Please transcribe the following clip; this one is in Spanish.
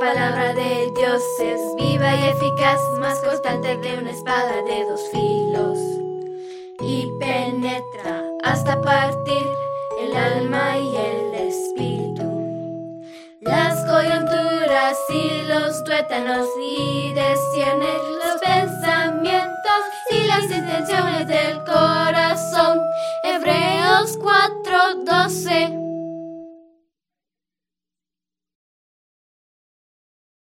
palabra de Dios es viva y eficaz, más cortante que una espada de dos filos, y penetra hasta partir el alma y el espíritu, las coyunturas y los tuétanos, y discierne los pensamientos y las intenciones del corazón. Hebreos 4:12.